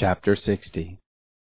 Chapter 60.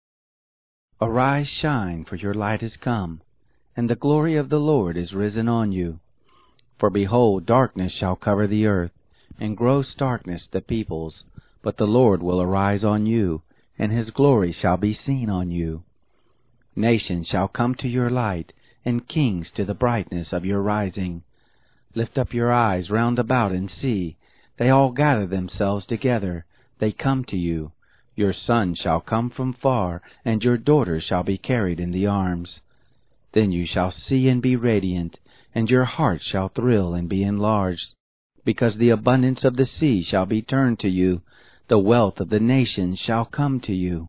Arise, shine, for your light is come, and the glory of the Lord is risen on you. For behold, darkness shall cover the earth, and gross darkness the peoples. But the Lord will arise on you, and his glory shall be seen on you. Nations shall come to your light, and kings to the brightness of your rising. Lift up your eyes round about and see. They all gather themselves together. They come to you. Your sons shall come from far, and your daughters shall be carried in the arms. Then you shall see and be radiant, and your heart shall thrill and be enlarged, because the abundance of the sea shall be turned to you, the wealth of the nations shall come to you.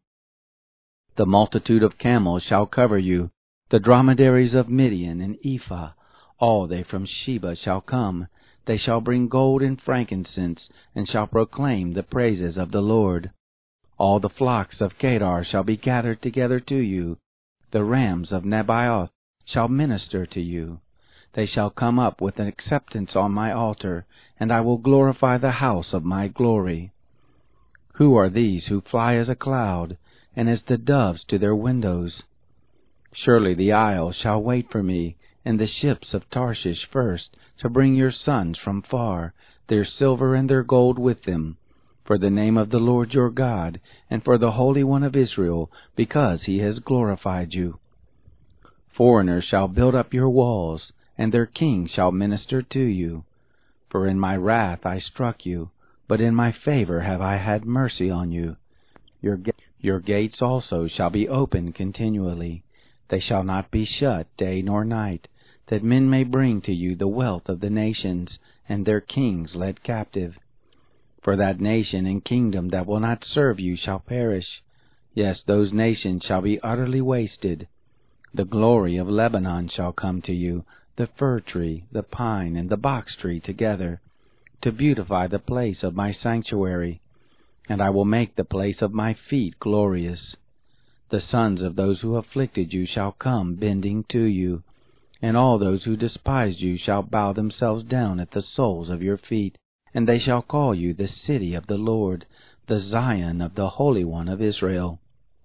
The multitude of camels shall cover you, the dromedaries of Midian and Ephah, all they from Sheba shall come. They shall bring gold and frankincense, and shall proclaim the praises of the Lord. All the flocks of Kedar shall be gathered together to you. The rams of Nebaioth shall minister to you. They shall come up with an acceptance on my altar, and I will glorify the house of my glory. Who are these who fly as a cloud, and as the doves to their windows? Surely the isles shall wait for me, and the ships of Tarshish first, to bring your sons from far, their silver and their gold with them, for the name of the Lord your God, and for the Holy One of Israel, because he has glorified you. Foreigners shall build up your walls, and their kings shall minister to you. For in my wrath I struck you, but in my favor have I had mercy on you. Your gates also shall be open continually. They shall not be shut day nor night, that men may bring to you the wealth of the nations, and their kings led captive. For that nation and kingdom that will not serve you shall perish. Yes, those nations shall be utterly wasted. The glory of Lebanon shall come to you, the fir tree, the pine, and the box tree together, to beautify the place of my sanctuary. And I will make the place of my feet glorious. The sons of those who afflicted you shall come bending to you, and all those who despised you shall bow themselves down at the soles of your feet. And they shall call you the city of the Lord, the Zion of the Holy One of Israel.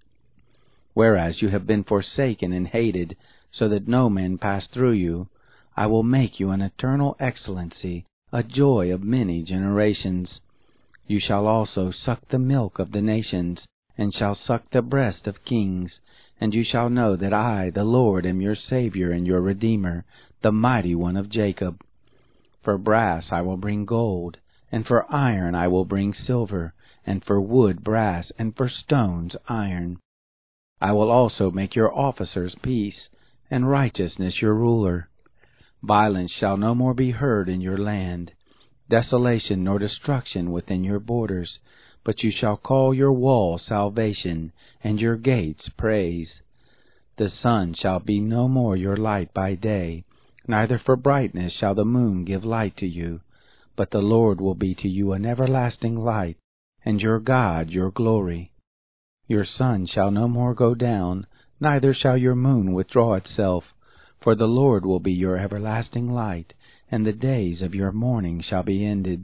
Whereas you have been forsaken and hated, so that no man pass through you, I will make you an eternal excellency, a joy of many generations. You shall also suck the milk of the nations, and shall suck the breast of kings. And you shall know that I, the Lord, am your Savior and your Redeemer, the Mighty One of Jacob. For brass I will bring gold, and for iron I will bring silver, and for wood brass, and for stones iron. I will also make your officers peace, and righteousness your ruler. Violence shall no more be heard in your land, desolation nor destruction within your borders, but you shall call your wall salvation, and your gates praise. The sun shall be no more your light by day, neither for brightness shall the moon give light to you, but the Lord will be to you an everlasting light, and your God your glory. Your sun shall no more go down, neither shall your moon withdraw itself, for the Lord will be your everlasting light, and the days of your mourning shall be ended.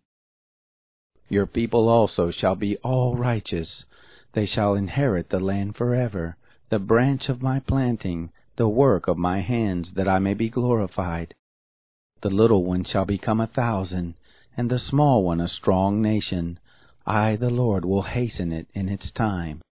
Your people also shall be all righteous. They shall inherit the land forever, the branch of my planting, the work of my hands, that I may be glorified. The little one shall become 1,000, and the small one a strong nation. I, the Lord, will hasten it in its time.